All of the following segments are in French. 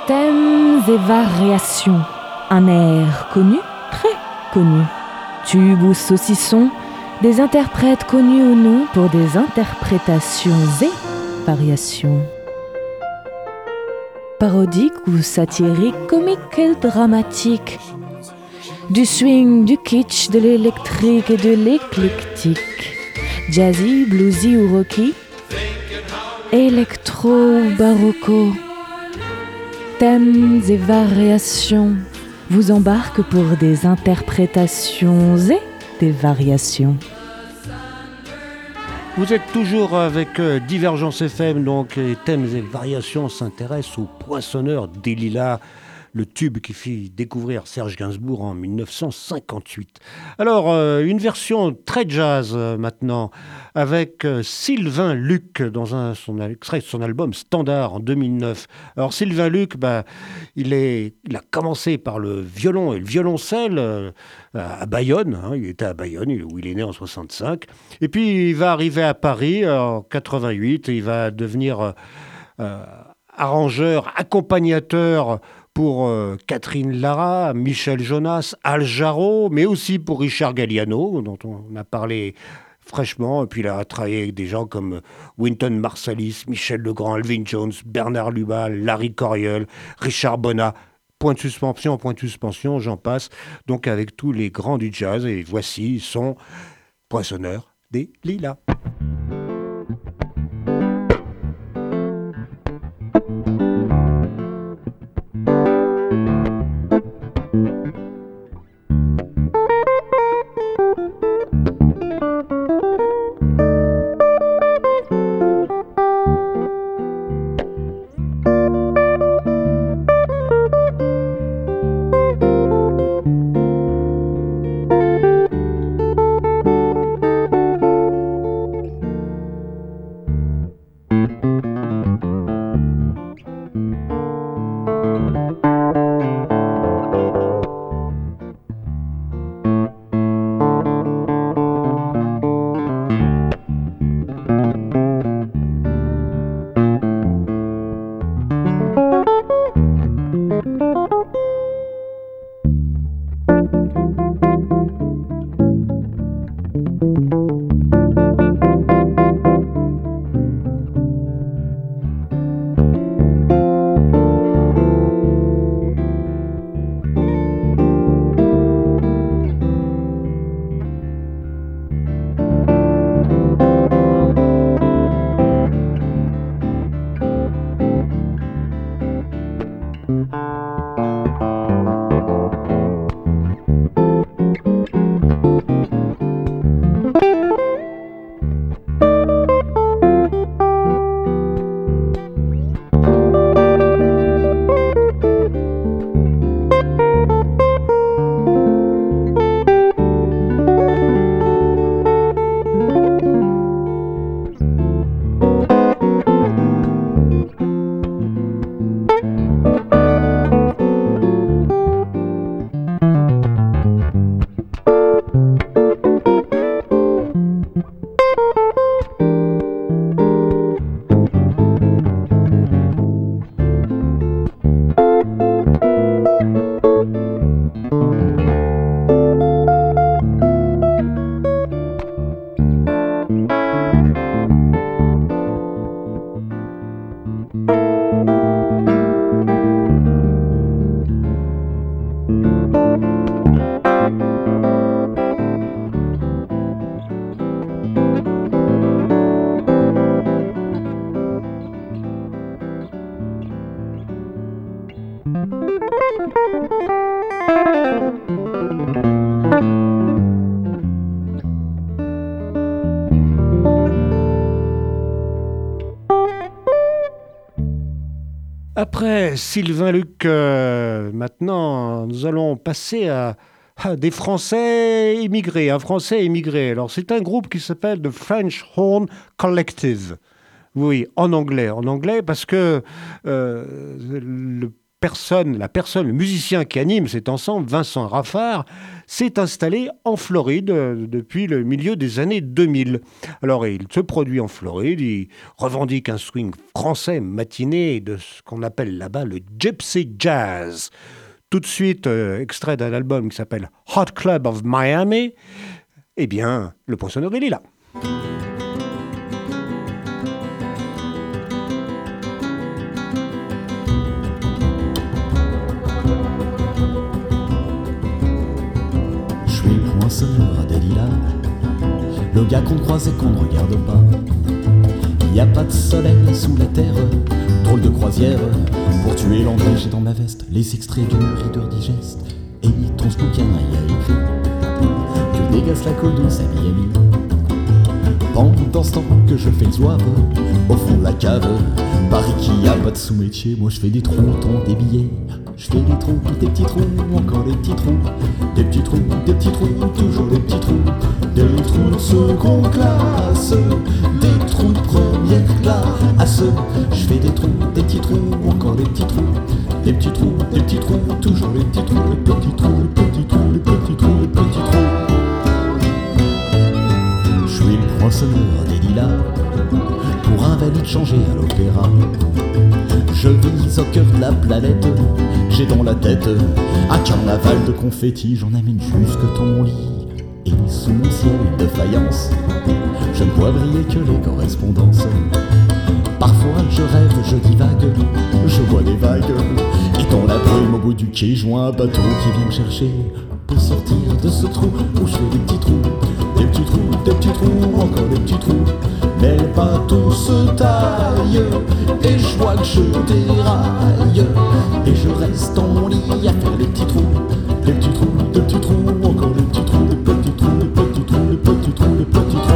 Thèmes et variations. Un air connu, très connu. Tube ou saucisson, des interprètes connus ou non pour des interprétations et variations. Parodique ou satirique, comique et dramatique. Du swing, du kitsch, de l'électrique et de l'éclectique. Jazzy, bluesy ou rocky. Électro ou barocco. Thèmes et variations vous embarquent pour des interprétations et des variations. Vous êtes toujours avec Divergence FM, donc les thèmes et variations s'intéressent au Poinçonneur des Lilas, le tube qui fit découvrir Serge Gainsbourg en 1958. Alors, une version très jazz maintenant, avec Sylvain Luc, dans son extrait de son album Standard en 2009. Alors, Sylvain Luc, il a commencé par le violon et le violoncelle à Bayonne. Il était à Bayonne, où il est né en 65. Et puis, il va arriver à Paris en 88. Il va devenir arrangeur, accompagnateur pour Catherine Lara, Michel Jonas, Al Jarreau, mais aussi pour Richard Galliano, dont on a parlé fraîchement. Et puis il a travaillé avec des gens comme Wynton Marsalis, Michel Legrand, Elvin Jones, Bernard Lubat, Larry Coryell, Richard Bonnat. Point de suspension, j'en passe. Donc avec tous les grands du jazz. Et voici son Poinçonneur des Lilas. Après Sylvain Luc, maintenant, nous allons passer à des Français immigrés, un Français immigré. Alors, c'est un groupe qui s'appelle The French Horn Collective. Oui, en anglais parce que le le musicien qui anime cet ensemble, Vincent Raffard, s'est installé en Floride depuis le milieu des années 2000. Alors il se produit en Floride, il revendique un swing français matiné de ce qu'on appelle là-bas le gypsy jazz. Tout de suite, extrait d'un album qui s'appelle Hot Club of Miami, eh bien, le Poinçonneur des Lilas. Poinçonneur des lilas, le gars qu'on croise et qu'on ne regarde pas. Y a pas de soleil sous la terre, drôle de croisière. Pour tuer l'anglais, j'ai dans ma veste les extraits du Reader Digest. Et ton bouquin y a écrit que dégasse la colosse à Miami. Pendant ce temps que je fais le zouave au fond de la cave, Paris qui a pas de sous-métier, moi je fais des trous dans des billets. Je fais des trous, des petits trous, encore des petits trous. Des petits trous, des petits trous, toujours des petits trous. Des trous de seconde classe, des trous de première classe. Je fais des trous, des petits trous, encore des petits trous. Des petits trous, des petits trous, toujours des petits trous. Les petits trous, les petits trous, les petits trous, les petits trous. Je suis le poinçonneur des lilas, pour invalide changer à l'opéra. Je vis au cœur de la planète, j'ai dans la tête un carnaval de confettis. J'en amène jusque dans mon lit, et sous mon ciel de faïence, je ne vois briller que les correspondances. Parfois je rêve, je divague, je vois des vagues, et dans la brume au bout du quai, je vois un bateau qui vient me chercher pour sortir de ce trou où je fais des petits trous. Des petits trous, des petits trous, encore des petits trous. Mais le bateau se taille, et je vois que je déraille, et je reste dans mon lit à faire des petits trous. Des petits trous, des petits trous, encore des petits trous, des petits trous, des petits trous, des petits trous, des petits trous.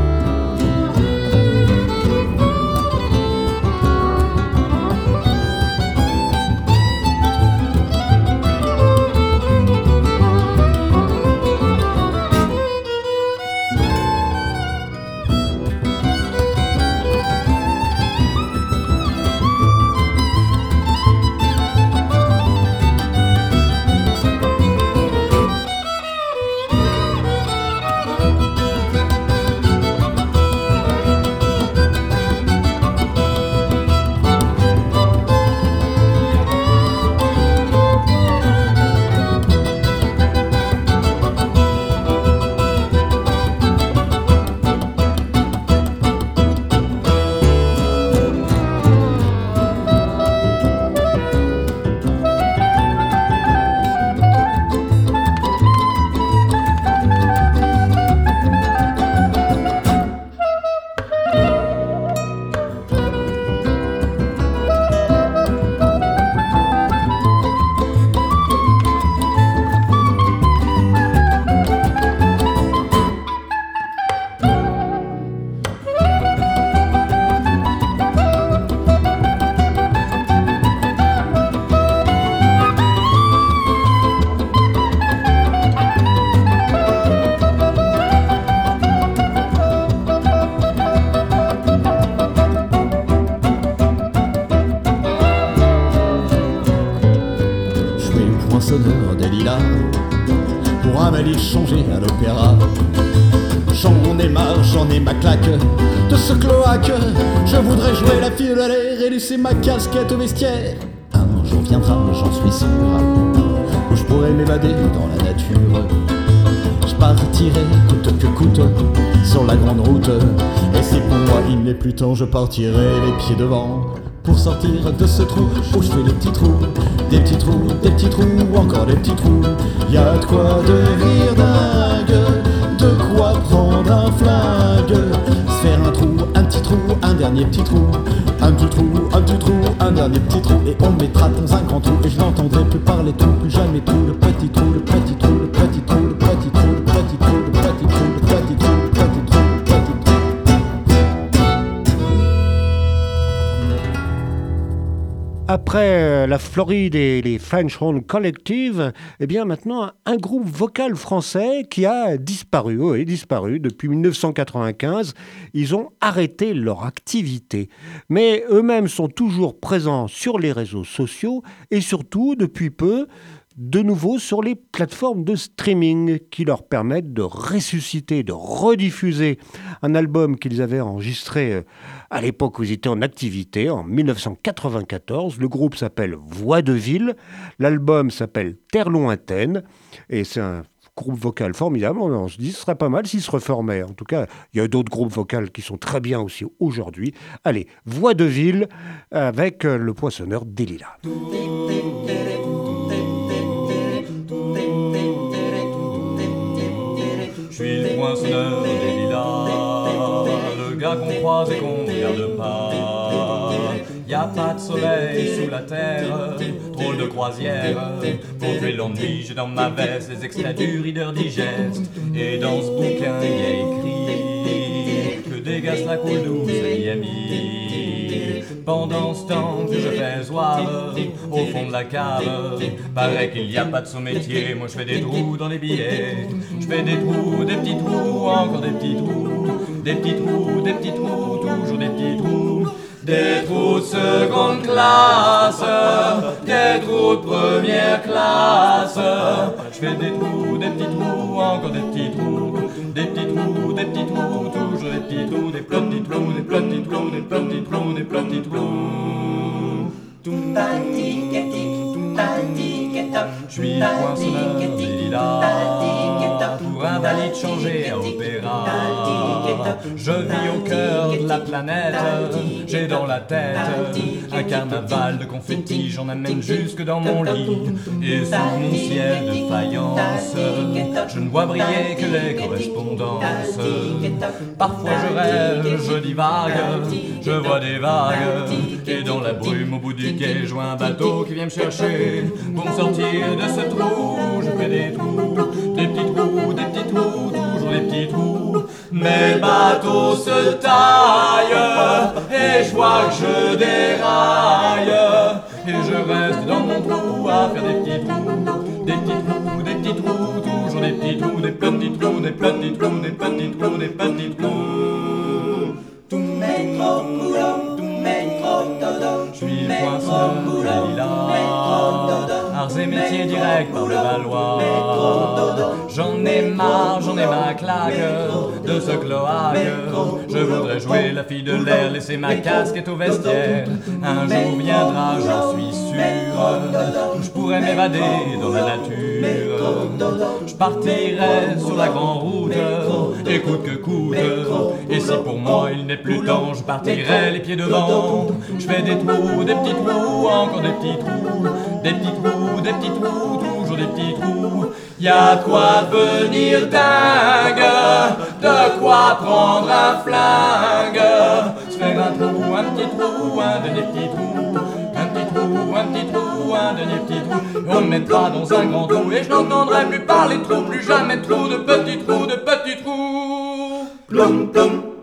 Poinçonneur des lilas, pour un valise changer à l'opéra. J'en ai marre, j'en ai ma claque de ce cloaque. Je voudrais jouer la fille de l'air et laisser ma casquette au vestiaire. Un jour viendra, j'en suis sûr, où je pourrai m'évader dans la nature. Je partirai coûte que coûte sur la grande route, et si pour moi il n'est plus temps, je partirai les pieds devant pour sortir de ce trou où je fais des petits trous. Des petits trous, des petits trous, encore des petits trous. Y'a de quoi devenir dingue, de quoi prendre un flingue, se faire un trou, un petit trou, un dernier petit trou. Un petit trou, un petit trou, un dernier petit trou. Et on le mettra dans un grand trou, et je n'entendrai plus parler tout, plus jamais tout. Le petit trou, le petit trou, le petit trou, le petit trou, le petit trou, le petit trou, le petit trou, le petit trou. Après la Floride et les French Horn Collective, eh bien maintenant un groupe vocal français qui a disparu, oui, disparu depuis 1995. Ils ont arrêté leur activité, mais eux-mêmes sont toujours présents sur les réseaux sociaux et surtout depuis peu de nouveau sur les plateformes de streaming qui leur permettent de ressusciter, de rediffuser un album qu'ils avaient enregistré à l'époque où ils étaient en activité, en 1994. Le groupe s'appelle Voix de Ville, l'album s'appelle Terre lointaine, et c'est un groupe vocal formidable. On se dit ce serait pas mal s'il se reformait. En tout cas, il y a d'autres groupes vocaux qui sont très bien aussi aujourd'hui. Allez, Voix de Ville avec le poinçonneur des Lilas. Je suis le poinçonneur des lilas, le gars qu'on croise et qu'on regarde pas. Y a pas de soleil sous la terre, drôle de croisière. Pour tuer l'ennui, j'ai dans ma veste les extraits du Reader Digest. Et dans ce bouquin, y a écrit que dégasse la coule douce à Miami. Pendant ce temps que je fais soir au fond de la cave, paraît qu'il n'y a pas de sous-métier. Moi je fais des trous dans les billets. Je fais des trous, des petits trous, encore des petits trous. Des petits trous, des petits trous, toujours des petits trous. Des trous de seconde classe, des trous de première classe. Je fais des trous, des petits trous, encore des petits trous. Des petits trous, des petits trous, toujours des petits trous. Des petits trous, des petits trous, des petits trous, des petits trous. Je suis poinçonneur des lilas, pour invalide changé à opéra. Je vis au cœur de la planète, j'ai dans la tête un carnaval de confettis, j'en amène jusque dans mon lit. Et sous mon ciel de faïence, je ne vois briller que les correspondances. Parfois je rêve, je divague, je vois des vagues, et dans la brume au bout du quai, je vois un bateau qui vient me chercher pour me sortir de ce trou. Je fais des trous, des petits trous, des petits trous, toujours des petits trous. Mes bateaux se taillent et je vois que je déraille. Et je reste dans mon trou à faire des petits trous, des petits trous, des petits trous, toujours des petits trous, des petits trous, des petits trous, des petits trous, des petits trous. Je suis le poinçonneur des lilas, arts et métiers directs par le Valois. J'en ai marre, j'en ai ma claque de ce cloaque. Je voudrais jouer la fille de l'air, laisser ma casquette au vestiaire. Un jour viendra, j'en suis sûr, je pourrais m'évader dans la nature. Je partirai sur la grande route, et coûte que coûte. Et si pour moi il n'est plus temps, je partirai les pieds devant. Je fais des trous, des petits trous, encore des petits trous. Des petits trous, des petits trous, toujours des petits trous. Y'a de quoi devenir dingue, de quoi prendre un flingue. Se faire un trou, un petit trou, un dernier petit trou. Un petit trou, un petit trou, un dernier petit trou. On me mettra dans un grand trou et je n'entendrai plus parler de trou, plus jamais de trou, de petits trous, de petits trous. Plum, plum.